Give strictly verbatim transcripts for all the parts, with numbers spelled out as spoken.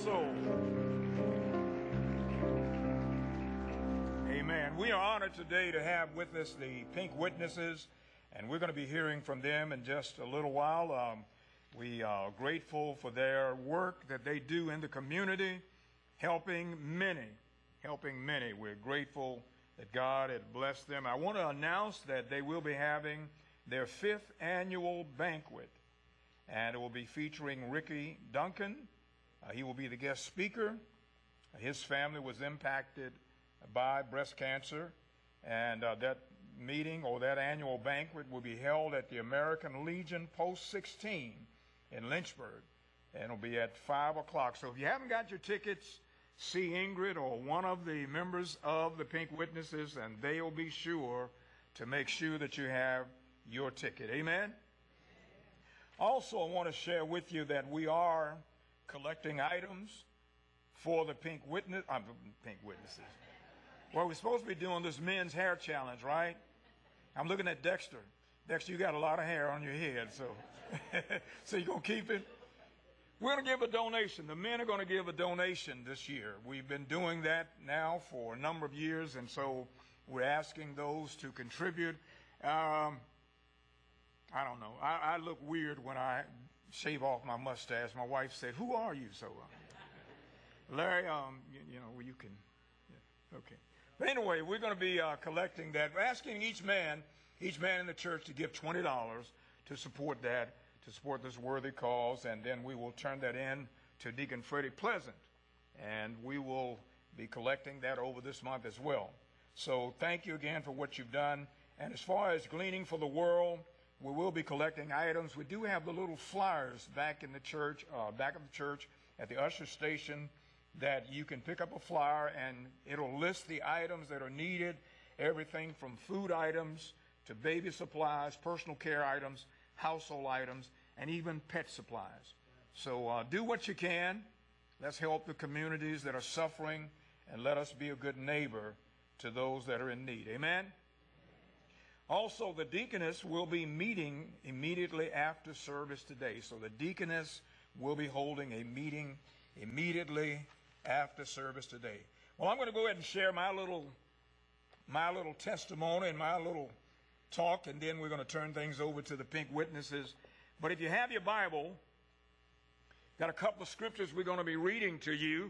also, amen, we are honored today to have with us the Pink Witnesses, and we're going to be hearing from them in just a little while. Um, we are grateful for their work that they do in the community, helping many, helping many. We're grateful that God had blessed them. I want to announce that they will be having their fifth annual banquet, and it will be featuring Ricky Duncan. Uh, he will be the guest speaker. His family was impacted by breast cancer, and uh, that meeting or that annual banquet will be held at the American Legion Post sixteen in Lynchburg, and it'll be at five o'clock. So if you haven't got your tickets, see Ingrid or one of the members of the Pink Witnesses, and they'll be sure to make sure that you have your ticket. Amen? Also, I want to share with you that we are collecting items for the Pink Witness, uh, Pink Witnesses. Well, we're supposed to be doing this men's hair challenge, right? I'm looking at Dexter. Dexter, you got a lot of hair on your head, so so you're going to keep it? We're going to give a donation. The men are going to give a donation this year. We've been doing that now for a number of years, and so we're asking those to contribute. Um, I don't know. I, I look weird when I shave off my mustache. My wife said, "Who are you?" So, uh, Larry, um, you, you know, you can, yeah, okay. But anyway, we're going to be uh, collecting that. We're asking each man, each man in the church to give twenty dollars to support that, to support this worthy cause, and then we will turn that in to Deacon Freddie Pleasant, and we will be collecting that over this month as well. So thank you again for what you've done. And as far as gleaning for the world, we will be collecting items. We do have the little flyers back in the church, uh, back of the church at the usher station, that you can pick up a flyer and it'll list the items that are needed, everything from food items to baby supplies, personal care items, household items, and even pet supplies. So uh, do what you can. Let's help the communities that are suffering, and let us be a good neighbor to those that are in need. Amen? Also, the deaconess will be meeting immediately after service today. So the deaconess will be holding a meeting immediately after service today. Well, I'm going to go ahead and share my little, my little testimony and my little talk, and then we're going to turn things over to the Pink Witnesses. But if you have your Bible, got a couple of scriptures we're going to be reading to you.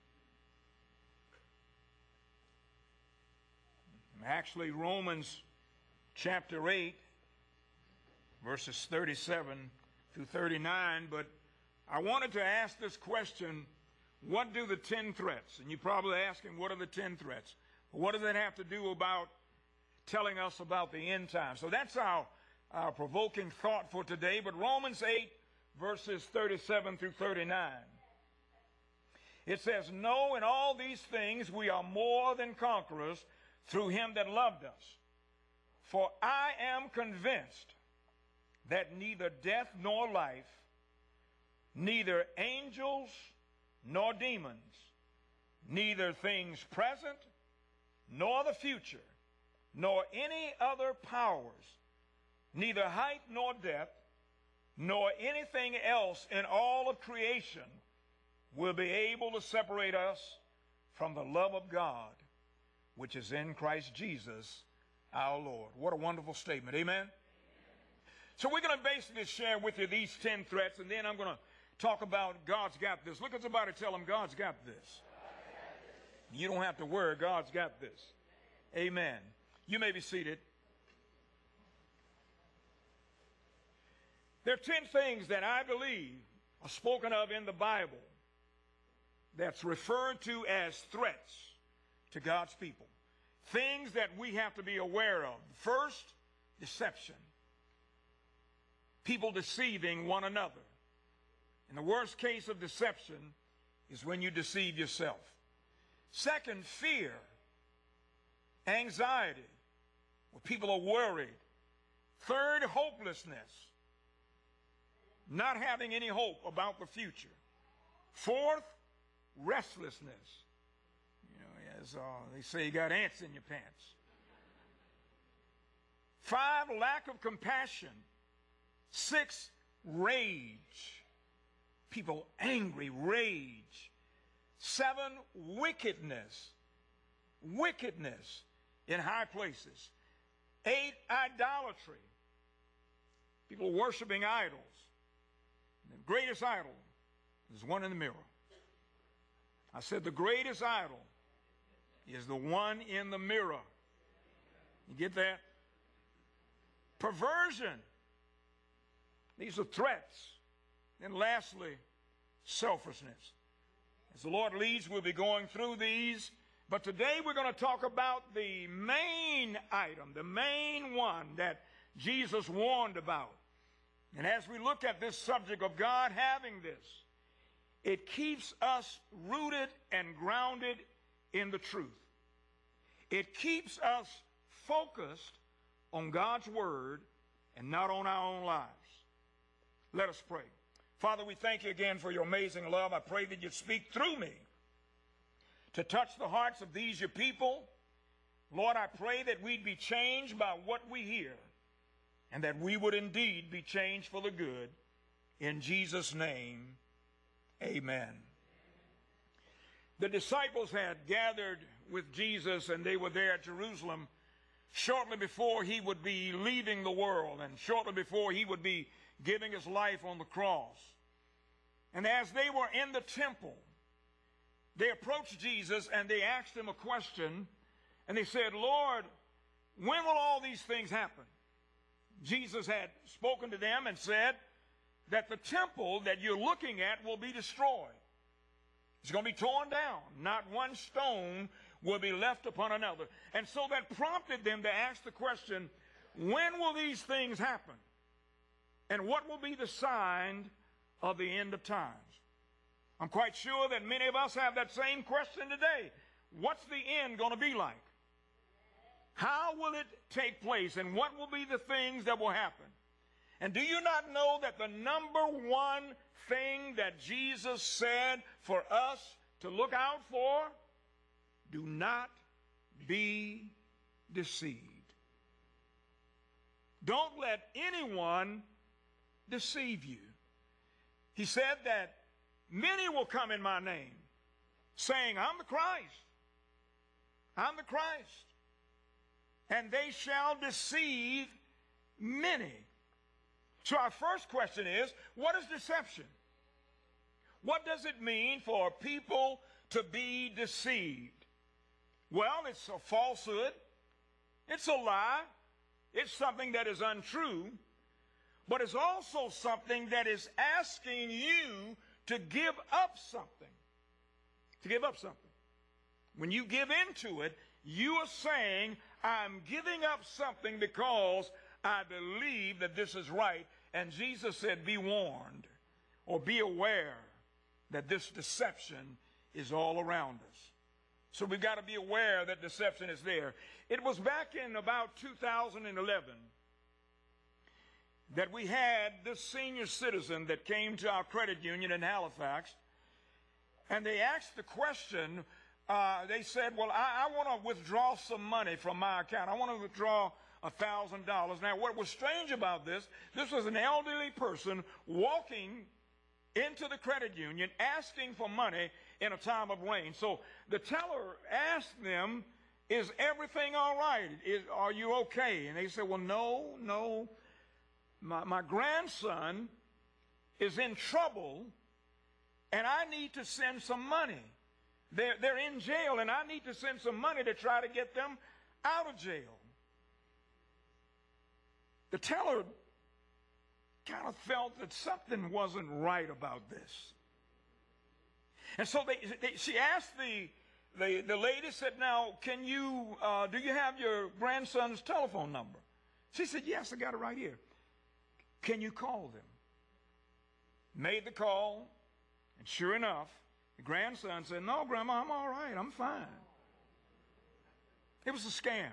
Actually, Romans chapter eight, verses thirty-seven through thirty-nine. But I wanted to ask this question: what do the ten threats? And you're probably asking, what are the ten threats? What does that have to do about telling us about the end time? So that's our, our provoking thought for today. But Romans eight, verses thirty-seven through thirty-nine. It says, "No, in all these things we are more than conquerors through him that loved us. For I am convinced that neither death nor life, neither angels nor demons, neither things present nor the future, nor any other powers, neither height nor depth, nor anything else in all of creation will be able to separate us from the love of God, which is in Christ Jesus our Lord." What a wonderful statement. Amen? Amen. So we're going to basically share with you these ten threats, and then I'm going to talk about God's got this. Look at somebody, tell them God's got this. You don't have to worry. God's got this. Amen. You may be seated. There are ten things that I believe are spoken of in the Bible that's referred to as threats to God's people. Things that we have to be aware of. First, deception. People deceiving one another. And the worst case of deception is when you deceive yourself. Second, fear. Anxiety, where people are worried. Third, hopelessness. Not having any hope about the future. Fourth, restlessness. You know, as uh, they say, you got ants in your pants. Five, lack of compassion. Six, rage. People angry, rage. Seven, wickedness. Wickedness in high places. Eight, idolatry. People worshiping idols. And the greatest idol is one in the mirror. I said the greatest idol is the one in the mirror. You get that? Perversion. These are threats. And lastly, selfishness. As the Lord leads, we'll be going through these. But today we're going to talk about the main item, the main one that Jesus warned about. And as we look at this subject of God having this, it keeps us rooted and grounded in the truth. It keeps us focused on God's word and not on our own lives. Let us pray. Father, we thank you again for your amazing love. I pray that you'd speak through me to touch the hearts of these your people. Lord, I pray that we'd be changed by what we hear and that we would indeed be changed for the good. In Jesus' name, amen. The disciples had gathered with Jesus, and they were there at Jerusalem shortly before he would be leaving the world and shortly before he would be giving his life on the cross. And as they were in the temple, they approached Jesus and they asked him a question, and they said, Lord, when will all these things happen? Jesus had spoken to them and said that the temple that you're looking at will be destroyed. It's going to be torn down. Not one stone will be left upon another. And so that prompted them to ask the question, when will these things happen? And what will be the sign of the end of times? I'm quite sure that many of us have that same question today. What's the end going to be like? How will it take place? And what will be the things that will happen? And do you not know that the number one thing that Jesus said for us to look out for? Do not be deceived. Don't let anyone deceive you. He said that many will come in my name, saying, I'm the Christ. I'm the Christ. And they shall deceive many. So our first question is, what is deception? What does it mean for people to be deceived? Well, it's a falsehood. It's a lie. It's something that is untrue. But it's also something that is asking you to give up something. To give up something. When you give into it, you are saying, I'm giving up something because I believe that this is right. And Jesus said, be warned or be aware that this deception is all around us. So we've got to be aware that deception is there. It was back in about two thousand eleven that we had this senior citizen that came to our credit union in Halifax, and they asked the question, uh, they said, well, I, I want to withdraw some money from my account. I want to withdraw one thousand dollars. Now, what was strange about this, this was an elderly person walking into the credit union asking for money in a time of rain. So the teller asked them, is everything all right? Is, are you okay? And they said, well, no, no. My, my grandson is in trouble, and I need to send some money. They're, they're in jail, and I need to send some money to try to get them out of jail. The teller kind of felt that something wasn't right about this. And so they, they, she asked the, the, the lady, said, now, can you, uh, do you have your grandson's telephone number? She said, yes, I got it right here. Can you call them? Made the call, and sure enough, the grandson said, no, Grandma, I'm all right, I'm fine. It was a scam.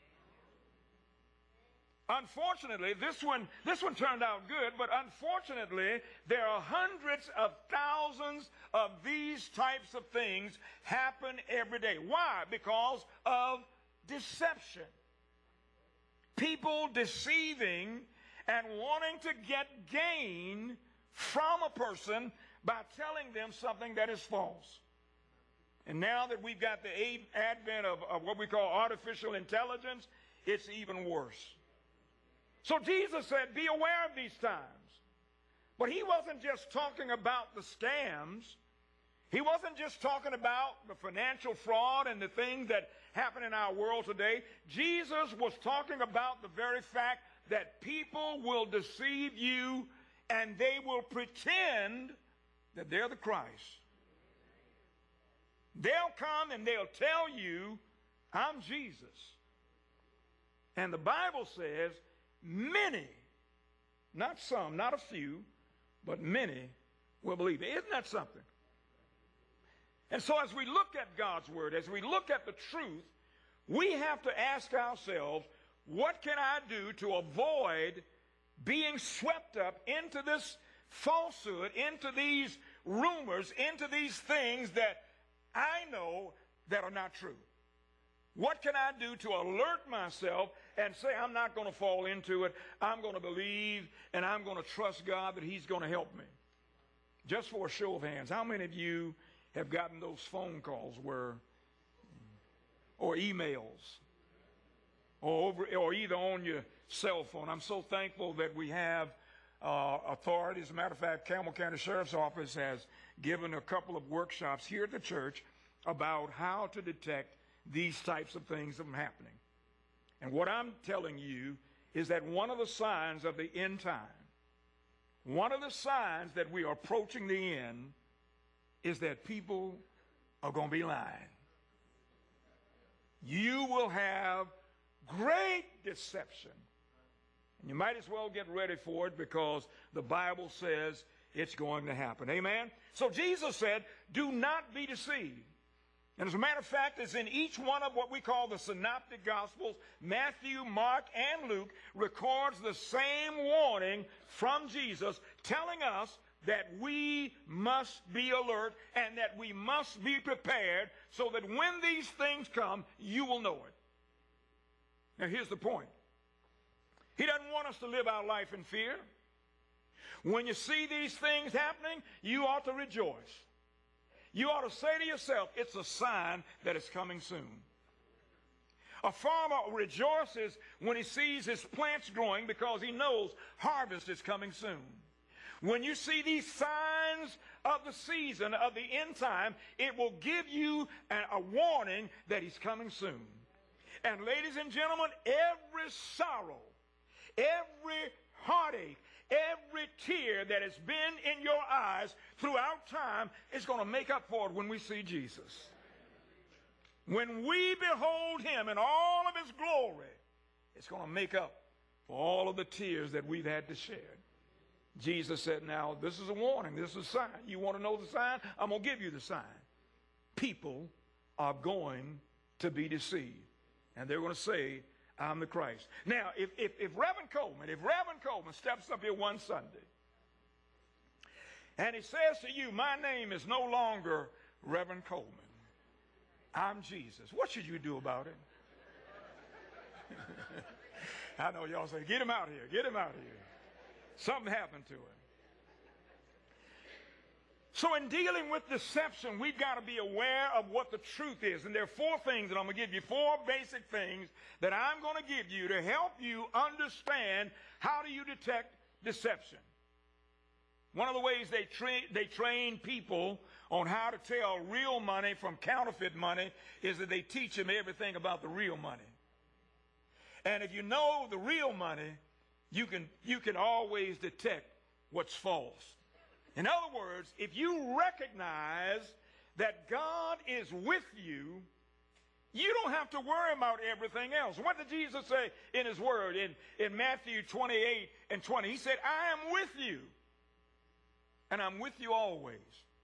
Unfortunately, this one, this one turned out good, but unfortunately, there are hundreds of thousands of these types of things happen every day. Why? Because of deception. People deceiving and wanting to get gain from a person by telling them something that is false. And now that we've got the advent of, of what we call artificial intelligence, it's even worse. So Jesus said, be aware of these times. But he wasn't just talking about the scams. He wasn't just talking about the financial fraud and the things that happen in our world today. Jesus was talking about the very fact that people will deceive you and they will pretend that they're the Christ. They'll come and they'll tell you, I'm Jesus. And the Bible says many, not some, not a few, but many will believe it. Isn't that something? And so as we look at God's word, as we look at the truth, we have to ask ourselves, what can I do to avoid being swept up into this falsehood, into these rumors, into these things that I know that are not true? What can I do to alert myself and say, I'm not going to fall into it. I'm going to believe and I'm going to trust God that he's going to help me. Just for a show of hands, how many of you have gotten those phone calls where, or emails, or, over, or either on your cell phone? I'm so thankful that we have uh, authority. As a matter of fact, Campbell County Sheriff's Office has given a couple of workshops here at the church about how to detect these types of things from happening. And what I'm telling you is that one of the signs of the end time, one of the signs that we are approaching the end, is that people are going to be lying. You will have great deception. And you might as well get ready for it because the Bible says it's going to happen. Amen? So Jesus said, do not be deceived. And as a matter of fact, it's in each one of what we call the synoptic gospels, Matthew, Mark, and Luke records the same warning from Jesus telling us that we must be alert and that we must be prepared so that when these things come, you will know it. Now here's the point. He doesn't want us to live our life in fear. When you see these things happening, you ought to rejoice. You ought to say to yourself, it's a sign that it's coming soon. A farmer rejoices when he sees his plants growing because he knows harvest is coming soon. When you see these signs of the season, of the end time, it will give you a, a warning that he's coming soon. And ladies and gentlemen, every sorrow, every heartache, every tear that has been in your eyes throughout time is going to make up for it when we see Jesus. When we behold him in all of his glory, it's going to make up for all of the tears that we've had to shed. Jesus said, now, this is a warning. This is a sign. You want to know the sign? I'm going to give you the sign. People are going to be deceived. And they're going to say, I'm the Christ. Now, if, if, if Reverend Coleman, if Reverend Coleman steps up here one Sunday and he says to you, my name is no longer Reverend Coleman, I'm Jesus, what should you do about it? I know y'all say, get him out here, get him out here. Something happened to him. So in dealing with deception, we've got to be aware of what the truth is. And there are four things that I'm going to give you, four basic things that I'm going to give you to help you understand how do you detect deception. One of the ways they, tra- they train people on how to tell real money from counterfeit money is that they teach them everything about the real money. And if you know the real money, you can, you can always detect what's false. In other words, if you recognize that God is with you, you don't have to worry about everything else. What did Jesus say in his word in, in Matthew twenty-eight and twenty? He said, I am with you, and I'm with you always.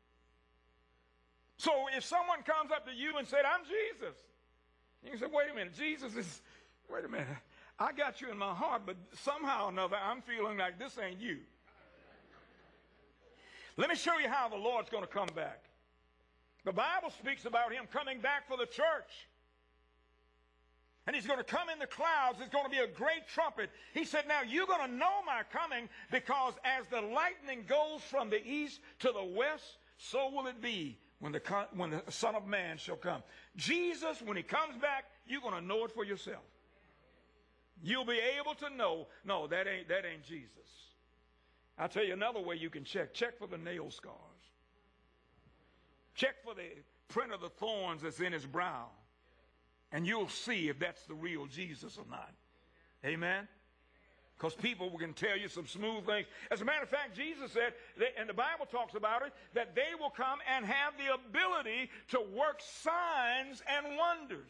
So if someone comes up to you and said, I'm Jesus, you can say, wait a minute, Jesus is, wait a minute, I got you in my heart, but somehow or another I'm feeling like this ain't you. Let me show you how the Lord's going to come back. The Bible speaks about him coming back for the church. And he's going to come in the clouds. It's going to be a great trumpet. He said, now you're going to know my coming because as the lightning goes from the east to the west, so will it be when the, when the Son of Man shall come. Jesus, when he comes back, you're going to know it for yourself. You'll be able to know, no, that ain't, that ain't Jesus. I'll tell you another way you can check. Check for the nail scars. Check for the print of the thorns that's in his brow. And you'll see if that's the real Jesus or not. Amen? Because people can tell you some smooth things. As a matter of fact, Jesus said, and the Bible talks about it, that they will come and have the ability to work signs and wonders.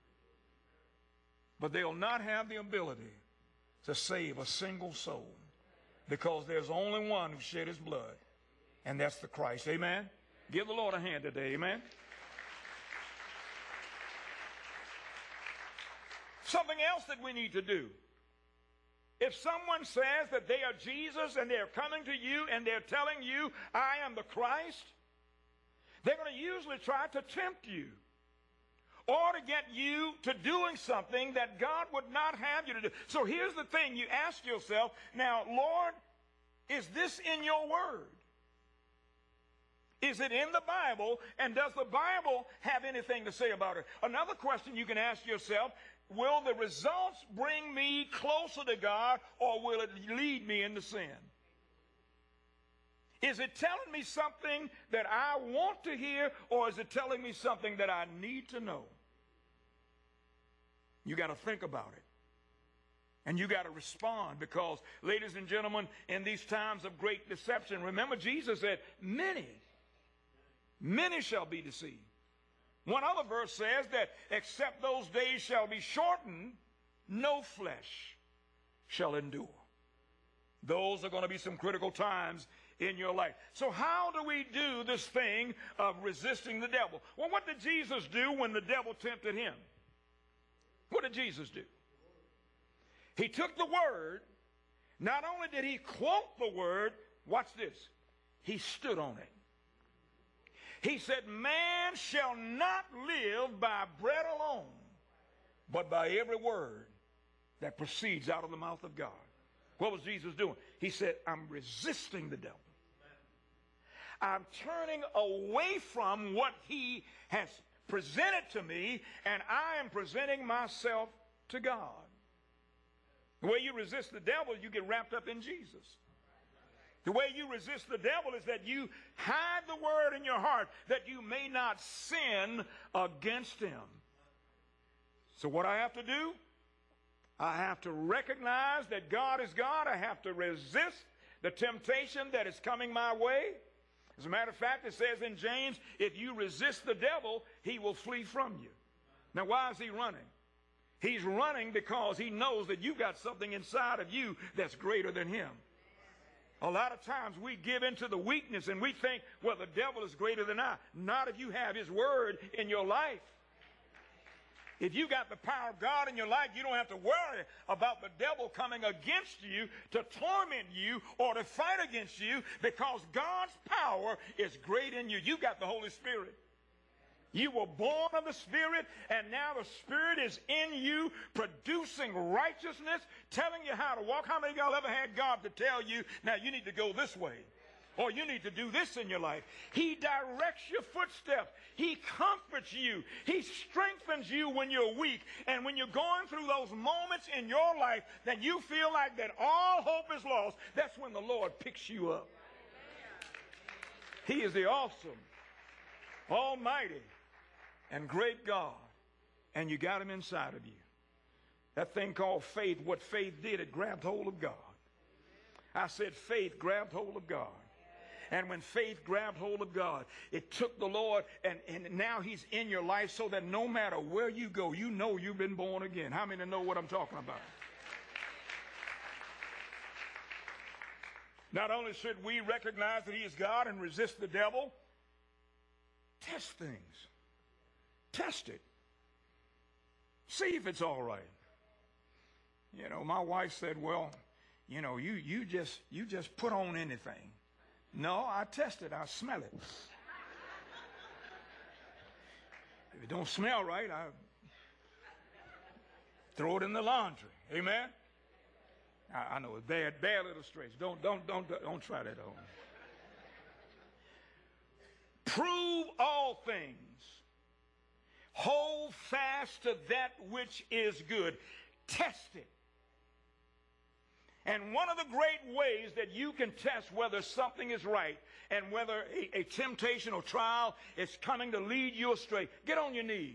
But they'll not have the ability to save a single soul. Because there's only one who shed his blood. And that's the Christ. Amen? Give the Lord a hand today. Amen? Something else that we need to do. If someone says that they are Jesus and they're coming to you and they're telling you, I am the Christ, they're going to usually try to tempt you or to get you to doing something that God would not have you to do. So here's the thing. You ask yourself, now, Lord, is this in your word? Is it in the Bible? And does the Bible have anything to say about it? Another question you can ask yourself, will the results bring me closer to God, or will it lead me into sin? Is it telling me something that I want to hear, or is it telling me something that I need to know? You got to think about it. And you got to respond, because, ladies and gentlemen, in these times of great deception, remember Jesus said, many, many shall be deceived. One other verse says that except those days shall be shortened, no flesh shall endure. Those are going to be some critical times in your life. So how do we do this thing of resisting the devil? Well, what did Jesus do when the devil tempted him? What did Jesus do? He took the word. Not only did he quote the word, watch this, he stood on it. He said, man shall not live by bread alone, but by every word that proceeds out of the mouth of God. What was Jesus doing? He said, I'm resisting the devil. I'm turning away from what he has presented to me, and I am presenting myself to God. The way you resist the devil, you get wrapped up in Jesus. The way you resist the devil is that you hide the word in your heart that you may not sin against him. So what I have to do, I have to recognize that God is God. I have to resist the temptation that is coming my way. As a matter of fact, it says in James, if you resist the devil, he will flee from you. Now, why is he running? He's running because he knows that you've got something inside of you that's greater than him. A lot of times we give into the weakness and we think, well, the devil is greater than I. Not if you have his word in your life. If you got the power of God in your life, you don't have to worry about the devil coming against you to torment you or to fight against you, because God's power is great in you. You got the Holy Spirit. You were born of the Spirit, and now the Spirit is in you, producing righteousness, telling you how to walk. How many of y'all ever had God to tell you, now you need to go this way, or you need to do this in your life? He directs your footsteps. He comforts you. He strengthens you when you're weak. And when you're going through those moments in your life that you feel like that all hope is lost, that's when the Lord picks you up. He is the awesome, almighty, and great God, and you got him inside of you. That thing called faith, what faith did, it grabbed hold of God. I said faith grabbed hold of God. And when faith grabbed hold of God, it took the Lord, and, and now he's in your life, so that no matter where you go, you know you've been born again. How many know what I'm talking about? Not only should we recognize that he is God and resist the devil, test things. Test it. See if it's all right. You know, my wife said, well, you know, you, you, just, you just put on anything. No, I test it. I smell it. If it don't smell right, I throw it in the laundry. Amen? I, I know it's bad, bad illustration. Don't, don't, don't, don't try that at home. Prove all things. Hold fast to that which is good. Test it. And one of the great ways that you can test whether something is right and whether a, a temptation or trial is coming to lead you astray, get on your knees.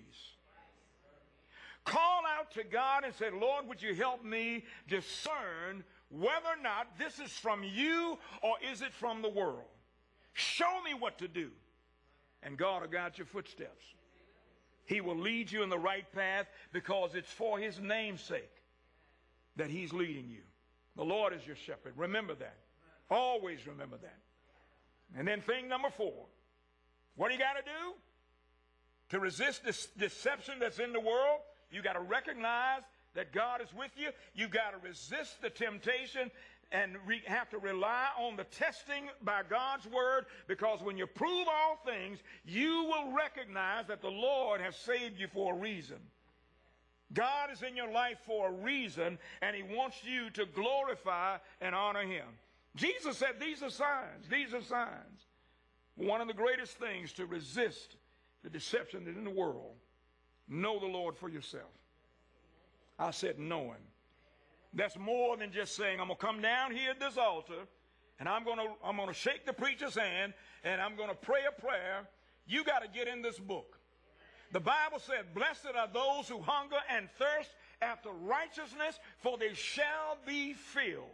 Call out to God and say, Lord, would you help me discern whether or not this is from you or is it from the world? Show me what to do. And God will guide your footsteps. He will lead you in the right path because it's for his name's sake that he's leading you. The Lord is your shepherd. Remember that. Always remember that. And then thing number four. What do you got to do? To resist this deception that's in the world, you got to recognize that God is with you. You got to resist the temptation and re- have to rely on the testing by God's word, because when you prove all things, you will recognize that the Lord has saved you for a reason. God is in your life for a reason, and he wants you to glorify and honor him. Jesus said these are signs. These are signs. One of the greatest things to resist the deception that's in the world, know the Lord for yourself. I said know him. That's more than just saying, I'm going to come down here at this altar, and I'm going to I'm going to shake the preacher's hand, and I'm going to pray a prayer. You got to get in this book. The Bible said, blessed are those who hunger and thirst after righteousness, for they shall be filled.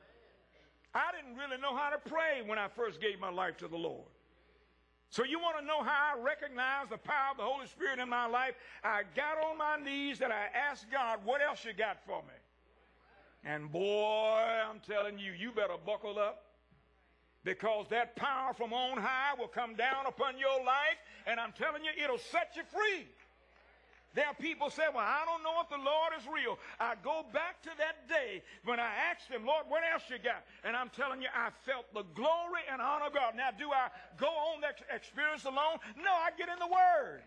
I didn't really know how to pray when I first gave my life to the Lord. So you want to know how I recognize the power of the Holy Spirit in my life? I got on my knees and I asked God, what else you got for me? And boy, I'm telling you, you better buckle up, because that power from on high will come down upon your life, and I'm telling you, it'll set you free. There are people say, well, I don't know if the Lord is real. I go back to that day when I asked him, Lord, what else you got? And I'm telling you, I felt the glory and honor of God. Now, do I go on that experience alone? No, I get in the Word.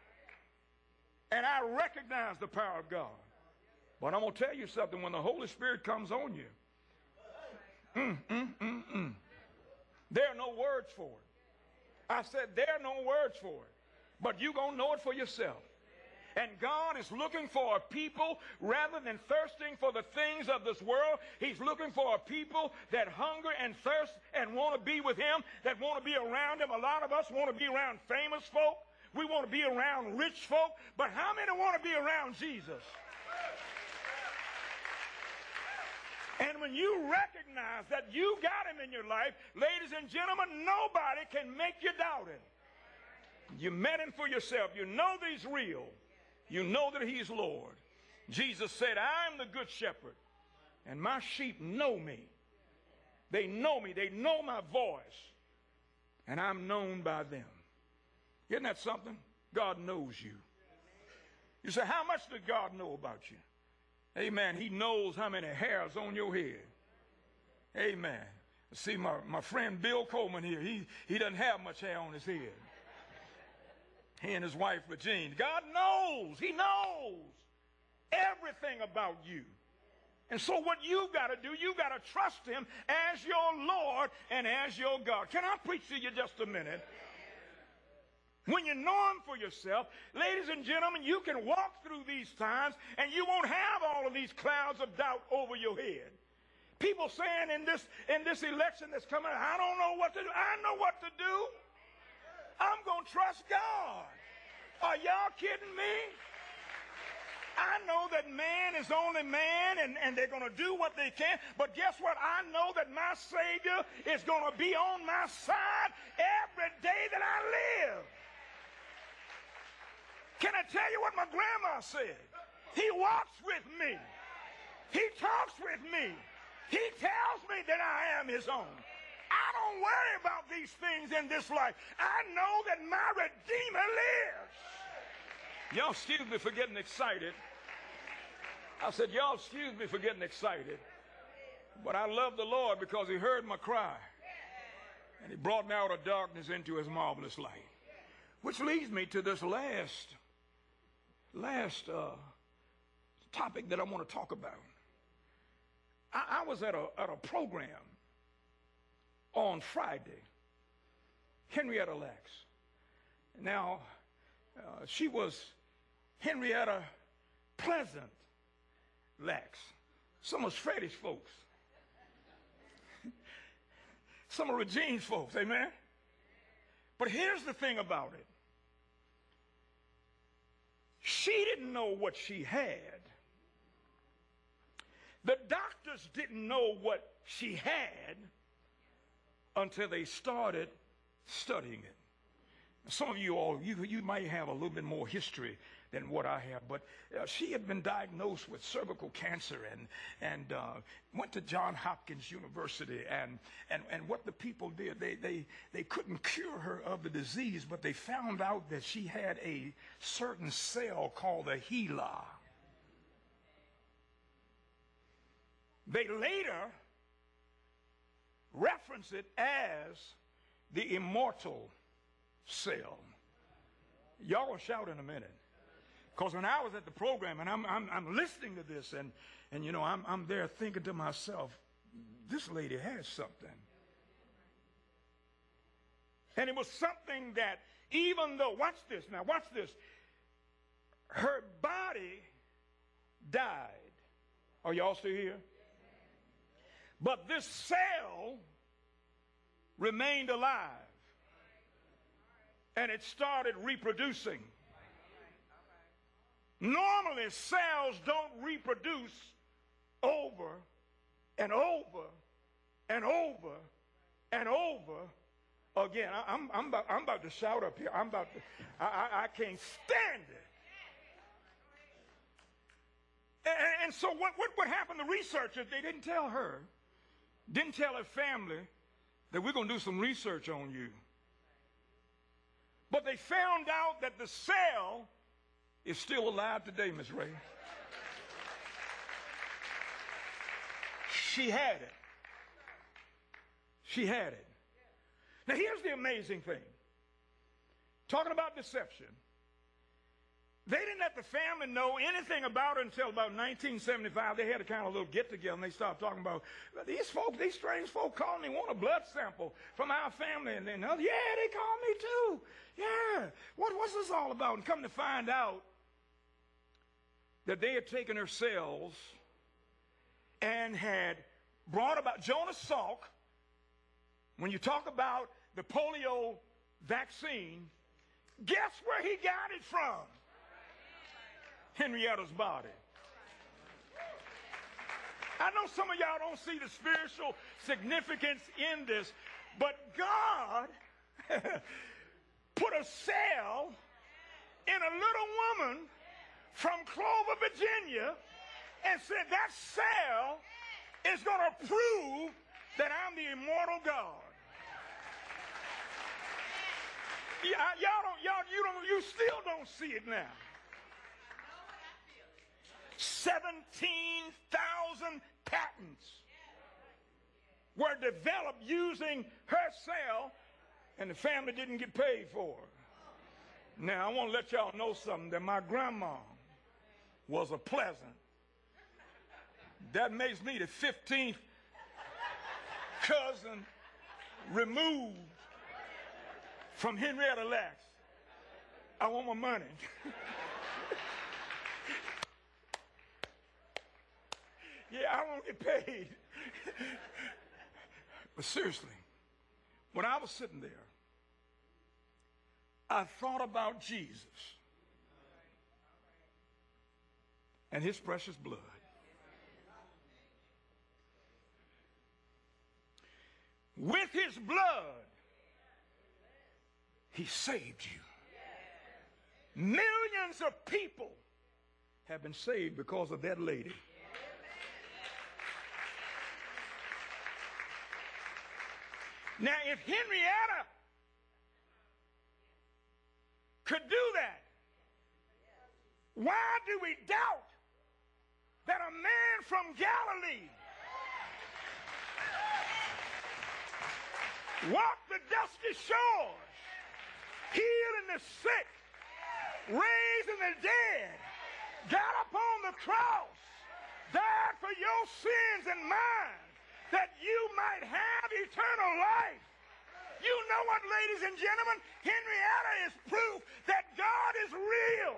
And I recognize the power of God. But I'm going to tell you something. When the Holy Spirit comes on you, mm, mm, mm, mm, there are no words for it. I said there are no words for it. But you're going to know it for yourself. And God is looking for a people, rather than thirsting for the things of this world, he's looking for a people that hunger and thirst and want to be with him, that want to be around him. A lot of us want to be around famous folk. We want to be around rich folk. But how many want to be around Jesus? And when you recognize that you got him in your life, ladies and gentlemen, nobody can make you doubt him. You met him for yourself. You know that he's real. You know that he's Lord. Jesus said, I am the good shepherd, and my sheep know me. They know me. They know my voice, and I'm known by them. Isn't that something? God knows you. You say, how much does God know about you? Amen. He knows how many hairs on your head. Amen. See, my, my friend Bill Coleman here, he, he doesn't have much hair on his head. He and his wife, Regine. God knows. He knows everything about you. And so what you've got to do, you've got to trust him as your Lord and as your God. Can I preach to you just a minute? When you know him for yourself, ladies and gentlemen, you can walk through these times and you won't have all of these clouds of doubt over your head. People saying in this, in this election that's coming, I don't know what to do. I know what to do. I'm going to trust God. Are y'all kidding me? I know that man is only man, and, and they're going to do what they can. But guess what? I know that my Savior is going to be on my side every day that I live. Can I tell you what my grandma said? He walks with me. He talks with me. He tells me that I am his own. I don't worry about these things in this life. I know that my Redeemer lives. Y'all excuse me for getting excited. I said, y'all excuse me for getting excited. But I love the Lord because he heard my cry. And he brought me out of darkness into his marvelous light. Which leads me to this last, last uh, topic that I want to talk about. I, I was at a, at a program on Friday. Henrietta Lacks. Now, uh, she was Henrietta Pleasant Lacks. Some of Freddie's folks. Some of Regine's folks, amen? But here's the thing about it. She didn't know what she had. The doctors didn't know what she had until they started studying it. Some of you all, you, you might have a little bit more history than what I have, but uh, she had been diagnosed with cervical cancer and, and uh, went to Johns Hopkins University, and, and, and what the people did, they, they, they couldn't cure her of the disease, but they found out that she had a certain cell called a HeLa. They later reference it as the immortal cell. Y'all will shout in a minute. Because when I was at the program and I'm, I'm, I'm listening to this, and, and you know, I'm, I'm there thinking to myself, this lady has something. And it was something that even though, watch this now, watch this, her body died. Are y'all still here? But this cell remained alive. And it started reproducing. Normally, cells don't reproduce over and over and over and over again. I, I'm, I'm, about, I'm about to shout up here. I'm about to, I, I, I can't stand it. And, and so what, what, what happened? The researchers, they didn't tell her, didn't tell her family that we're going to do some research on you. But they found out that the cell is still alive today, Miss Ray. She had it. She had it. Now here's the amazing thing. Talking about deception. They didn't let the family know anything about it until about nineteen seventy-five. They had a kind of little get-together, and they started talking about, these folks, these strange folk called me, want a blood sample from our family. And then, others, yeah, they called me too. Yeah, what, what's this all about? And come to find out that they had taken her cells and had brought about Jonas Salk. When you talk about the polio vaccine, guess where he got it from? Henrietta's body. I know some of y'all don't see the spiritual significance in this, but God put a cell in a little woman from Clover, Virginia, and said that cell is going to prove that I'm the immortal God. Yeah, y'all don't, y'all, you don't, you still don't see it now. seventeen thousand patents were developed using her cell, and the family didn't get paid for it. Now, I want to let y'all know something, that my grandma was a Pleasant. That makes me the fifteenth cousin removed from Henrietta Lacks. I want my money. Yeah, I won't get paid. But seriously, when I was sitting there, I thought about Jesus and his precious blood. With his blood, he saved you. Millions of people have been saved because of that lady. Now, if Henrietta could do that, why do we doubt that a man from Galilee walked the dusty shores, healing the sick, raising the dead, got up on the cross, died for your sins and mine, that you might have eternal life? You know what, ladies and gentlemen? Henrietta is proof that God is real.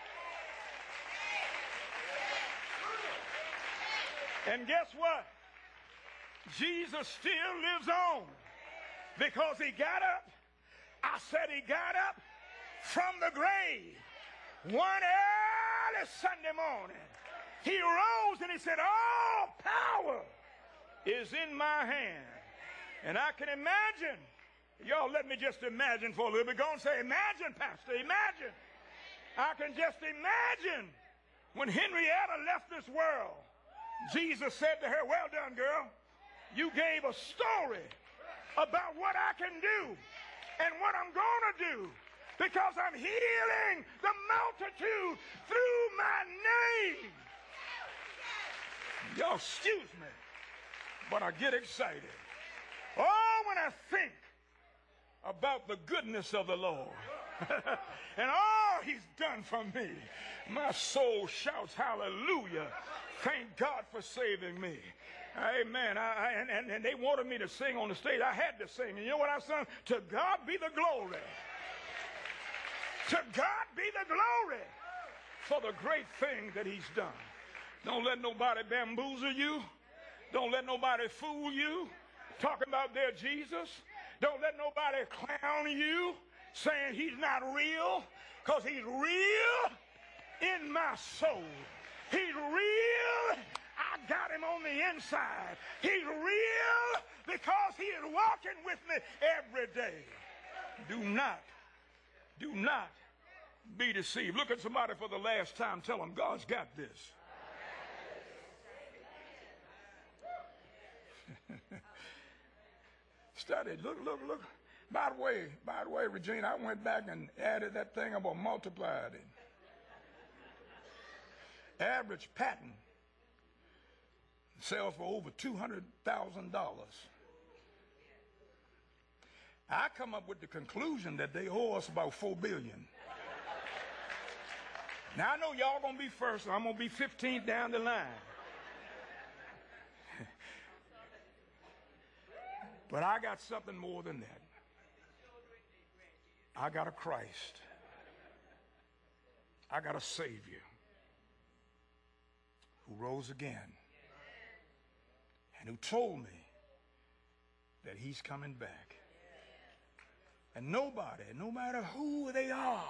And guess what? Jesus still lives on because he got up. I said he got up from the grave one early Sunday morning. He rose and he said, all power is in my hand. And I can imagine, y'all let me just imagine for a little bit. Go and say, imagine, Pastor, imagine. I can just imagine when Henrietta left this world. Jesus said to her, well done, girl. You gave a story about what I can do and what I'm going to do because I'm healing the multitude through my name. Y'all excuse me, but I get excited. Oh, when I think about the goodness of the Lord and all he's done for me, my soul shouts hallelujah. Thank God for saving me. Amen. I, I, and, and they wanted me to sing on the stage. I had to sing. And you know what I sung? To God be the glory. To God be the glory for the great thing that he's done. Don't let nobody bamboozle you. Don't let nobody fool you talking about their Jesus. Don't let nobody clown you saying he's not real, because he's real in my soul. He's real. I got him on the inside. He's real because he is walking with me every day. Do not, do not be deceived. Look at somebody for the last time. Tell them God's got this. Study. Look, look, look. By the way, by the way, Regina, I went back and added that thing about multiplied it. Average patent sells for over two hundred thousand dollars. I come up with the conclusion that they owe us about four billion dollars. Now, I know y'all going to be first, so I'm going to be fifteenth down the line. But I got something more than that. I got a Christ. I got a Savior who rose again and who told me that he's coming back. And nobody, no matter who they are,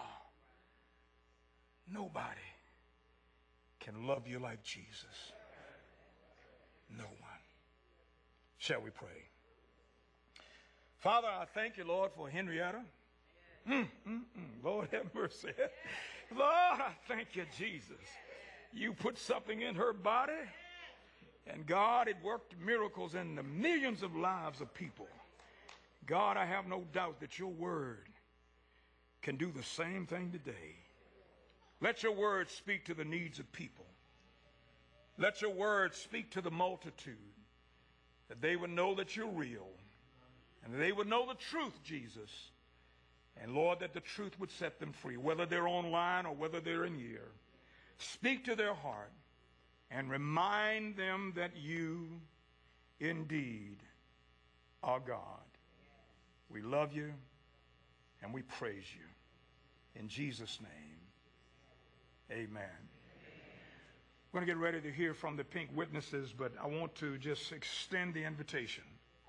nobody can love you like Jesus. No one. Shall we pray? Father, I thank you, Lord, for Henrietta. Mm, mm, mm. Lord, have mercy. Lord, I thank you, Jesus. You put something in her body, and God, it worked miracles in the millions of lives of people. God, I have no doubt that your word can do the same thing today. Let your word speak to the needs of people. Let your word speak to the multitude, that they would know that you're real, and that they would know the truth, Jesus. And Lord, that the truth would set them free, whether they're online or whether they're in here. Speak to their heart and remind them that you indeed are God. We love you and we praise you. In Jesus' name, amen. We're going to get ready to hear from the pink witnesses, but I want to just extend the invitation.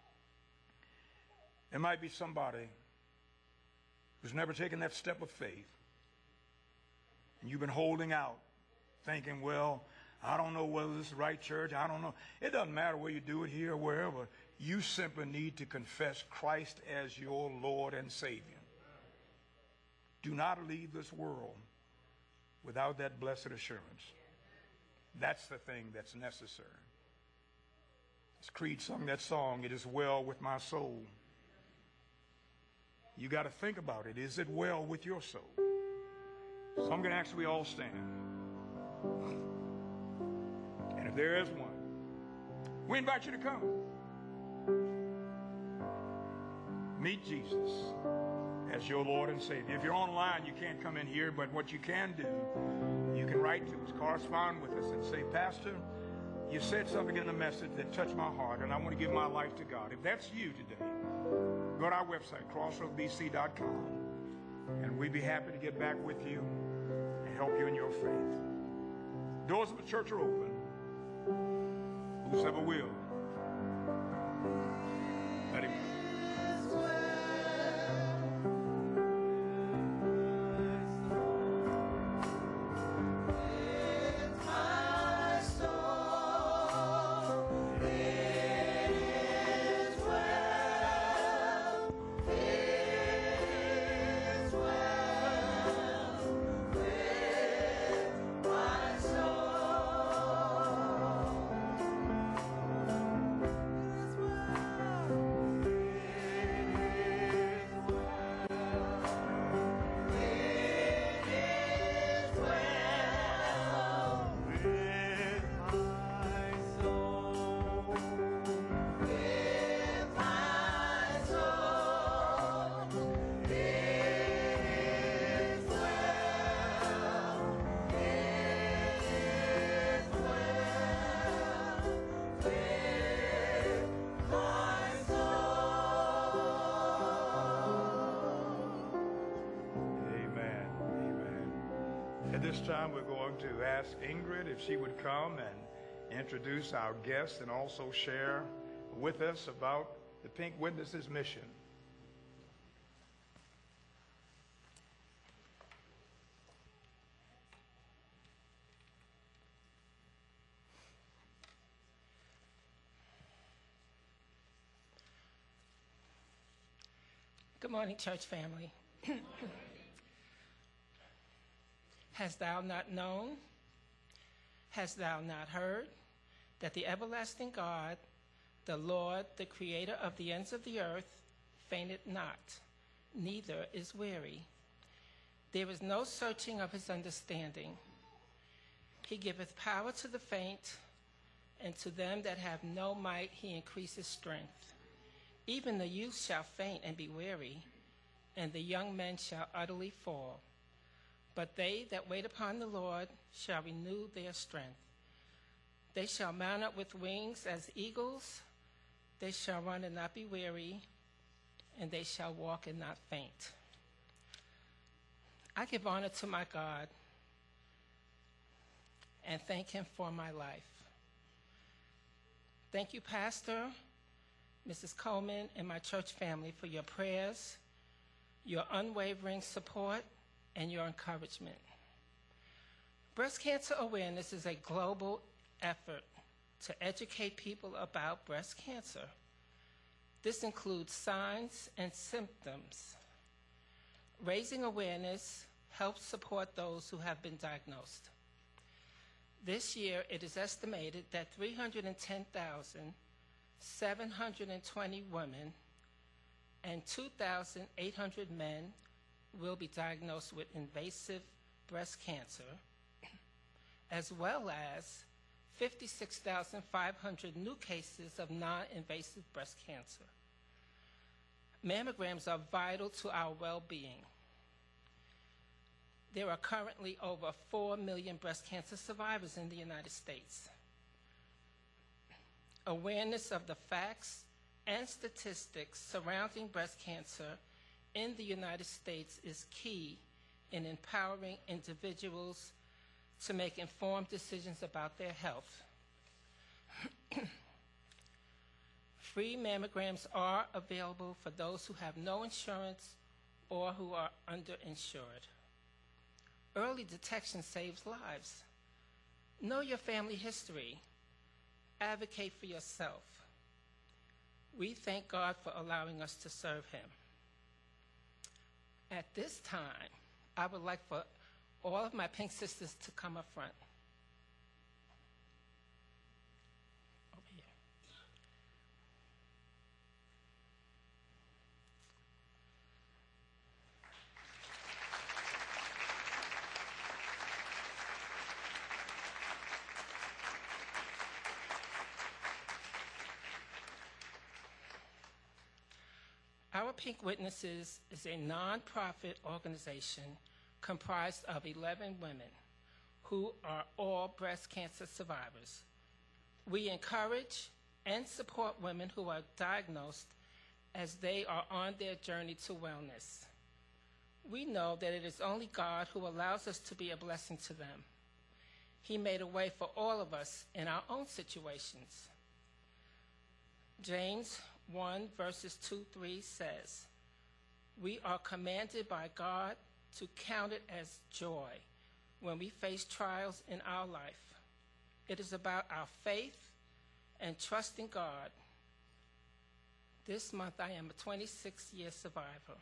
There might be somebody who's never taken that step of faith, and you've been holding out, thinking, well, I don't know whether this is the right church. I don't know. It doesn't matter where you do it, here or wherever. You simply need to confess Christ as your Lord and Savior. Do not leave this world without that blessed assurance. That's the thing that's necessary. As Creed sung that song, "It is well with my soul." You got to think about it. Is it well with your soul? So I'm going to ask we all stand. And if there is one, we invite you to come. Meet Jesus as your Lord and Savior. If you're online, you can't come in here, but what you can do, you can write to us, correspond with us, and say, Pastor, you said something in the message that touched my heart, and I want to give my life to God. If that's you today, go to our website, crossroads b c dot com, and we'd be happy to get back with you and help you in your faith. Doors of the church are open. Whosoever will, let him come. At this time, we're going to ask Ingrid if she would come and introduce our guests and also share with us about the Pink Witnesses mission. Good morning, church family. Hast thou not known, hast thou not heard, that the everlasting God, the Lord, the creator of the ends of the earth, fainteth not, neither is weary. There is no searching of his understanding. He giveth power to the faint, and to them that have no might he increases strength. Even the youth shall faint and be weary, and the young men shall utterly fall. But they that wait upon the Lord shall renew their strength. They shall mount up with wings as eagles. They shall run and not be weary, and they shall walk and not faint. I give honor to my God and thank him for my life. Thank you, Pastor, Missus Coleman, and my church family for your prayers, your unwavering support, and your encouragement. Breast cancer awareness is a global effort to educate people about breast cancer. This includes signs and symptoms. Raising awareness helps support those who have been diagnosed. This year, it is estimated that three hundred ten thousand seven hundred twenty women and two thousand eight hundred men will be diagnosed with invasive breast cancer, as well as fifty-six thousand five hundred new cases of non-invasive breast cancer. Mammograms are vital to our well-being. There are currently over four million breast cancer survivors in the United States. Awareness of the facts and statistics surrounding breast cancer in the United States is key in empowering individuals to make informed decisions about their health. Free mammograms are available for those who have no insurance or who are underinsured. Early detection saves lives. Know your family history. Advocate for yourself. We thank God for allowing us to serve him. At this time, I would like for all of my Pink sisters to come up front. Over here. Our Pink Witnesses is a nonprofit organization comprised of eleven women who are all breast cancer survivors. We encourage and support women who are diagnosed as they are on their journey to wellness. We know that it is only God who allows us to be a blessing to them. He made a way for all of us in our own situations. James one, verses two, three says, "We are commanded by God to count it as joy when we face trials in our life. It is about our faith and trusting God." This month, I am a twenty-six year survivor.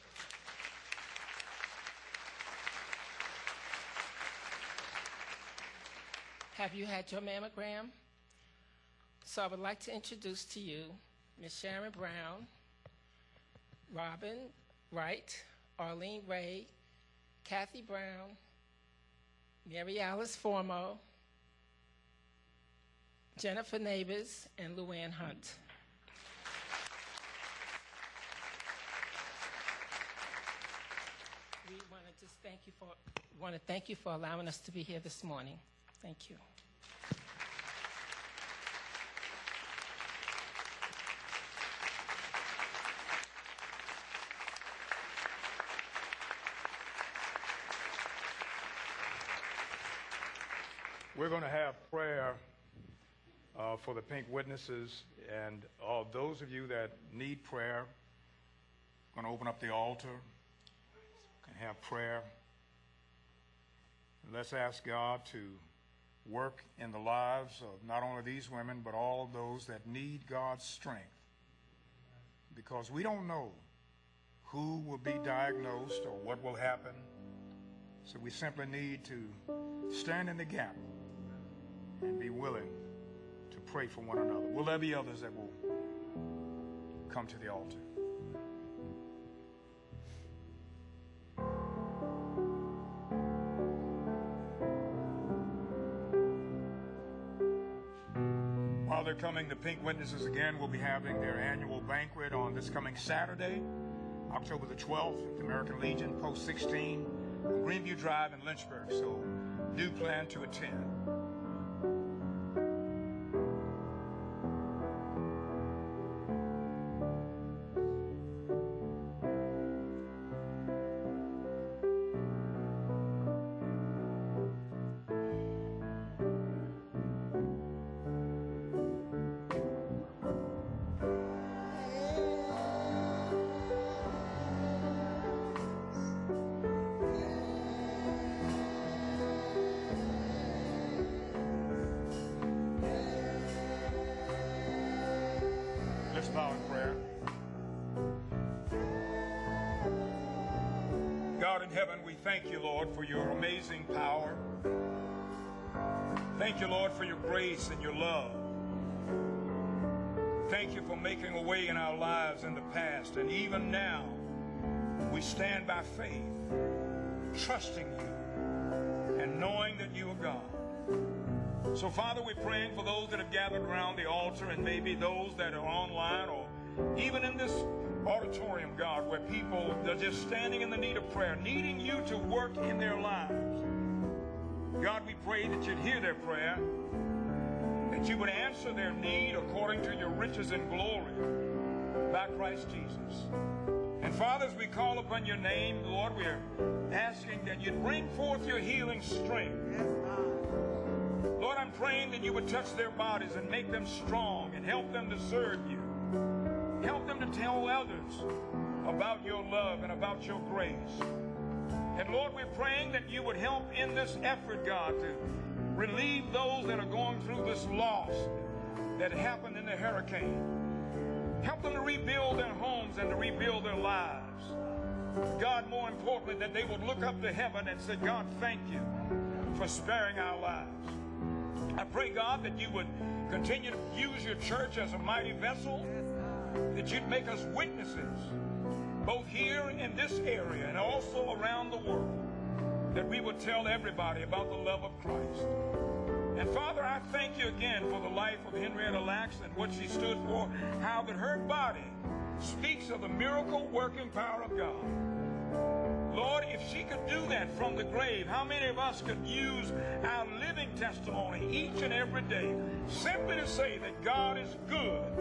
Have you had your mammogram? So I would like to introduce to you Miz Sharon Brown, Robin Wright, Arlene Ray, Kathy Brown, Mary Alice Formo, Jennifer Neighbors, and Luann Hunt. We want to just thank you for want to thank you for allowing us to be here this morning. Thank you. We're going to have prayer uh, for the Pink Witnesses, and all those of you that need prayer, I'm going to open up the altar and have prayer. Let's ask God to work in the lives of not only these women, but all those that need God's strength. Because we don't know who will be diagnosed or what will happen. So we simply need to stand in the gap and be willing to pray for one another. Will there be others that will come to the altar? While they're coming, the Pink Witnesses again will be having their annual banquet on this coming Saturday, October the twelfth, at the American Legion, Post sixteen, on Greenview Drive in Lynchburg. So do plan to attend. Bow in prayer. God in heaven, we thank you, Lord, for your amazing power. Thank you, Lord, for your grace and your love. Thank you for making a way in our lives in the past, and even now we stand by faith, trusting you and knowing that you are God. So, Father, we're praying for those that have gathered around the altar, and maybe those that are online or even in this auditorium, God, where people are just standing in the need of prayer, needing you to work in their lives. God, we pray that you'd hear their prayer, that you would answer their need according to your riches and glory by Christ Jesus. And, Father, as we call upon your name, Lord, we're asking that you'd bring forth your healing strength. Lord, I'm praying that you would touch their bodies and make them strong and help them to serve you. Help them to tell others about your love and about your grace. And Lord, we're praying that you would help in this effort, God, to relieve those that are going through this loss that happened in the hurricane. Help them to rebuild their homes and to rebuild their lives. God, more importantly, that they would look up to heaven and say, God, thank you for sparing our lives. I pray, God, that you would continue to use your church as a mighty vessel, that you'd make us witnesses, both here in this area and also around the world, that we would tell everybody about the love of Christ. And Father, I thank you again for the life of Henrietta Lacks and what she stood for, how that her body speaks of the miracle-working power of God. Lord, if she could do that from the grave, how many of us could use our living testimony each and every day simply to say that God is good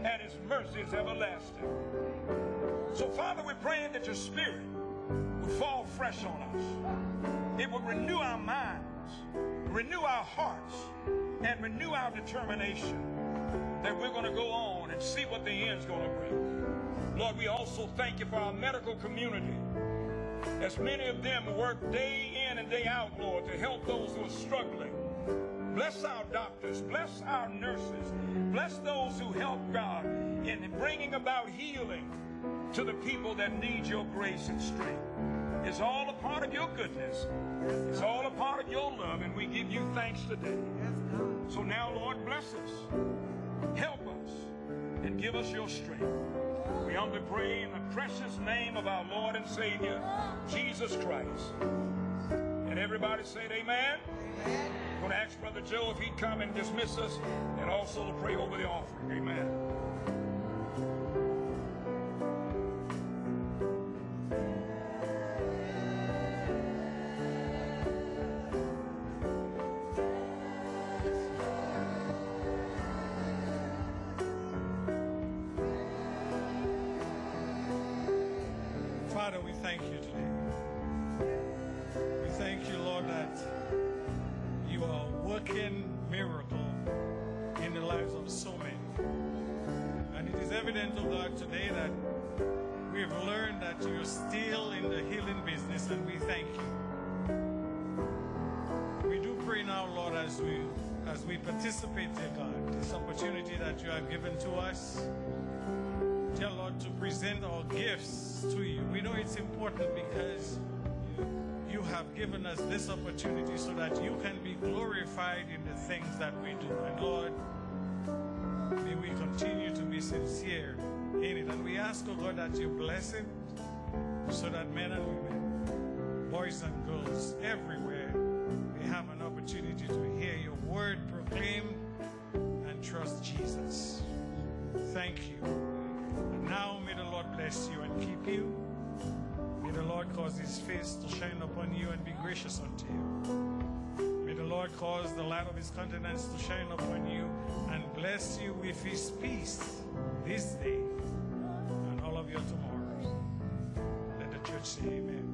and his mercy is everlasting. So, Father, we're praying that your Spirit would fall fresh on us. It would renew our minds, renew our hearts, and renew our determination that we're going to go on and see what the end's going to bring. Lord, we also thank you for our medical community, as many of them work day in and day out, Lord, to help those who are struggling. Bless our doctors, bless our nurses, bless those who help, God, in bringing about healing to the people that need your grace and strength. It's all a part of your goodness. It's all a part of your love, and we give you thanks today. So now, Lord, bless us, help us, and give us your strength. We humbly pray in the precious name of our Lord and Savior, Jesus Christ. And everybody said amen. Amen. I'm going to ask Brother Joe if he'd come and dismiss us, and also to pray over the offering. Amen. Father, we thank you today. We thank you, Lord, that you are working miracle in the lives of so many. And it is evident, oh God, today that we've learned that you're still in the healing business, and we thank you. We do pray now, Lord, as we as we participate, dear God, this opportunity that you have given to us, dear Lord, to present our gifts to you. We know it's important because you have given us this opportunity so that you can be glorified in the things that we do. And Lord, may we continue to be sincere in it. And we ask, oh God, that you bless it so that men and women, boys and girls, everywhere, may have an opportunity to hear your word proclaimed and trust Jesus. Thank you. And now may the Lord bless you and keep you. May the Lord cause his face to shine upon you and be gracious unto you. May the Lord cause the light of his countenance to shine upon you and bless you with his peace this day and all of your tomorrows. Let the church say amen.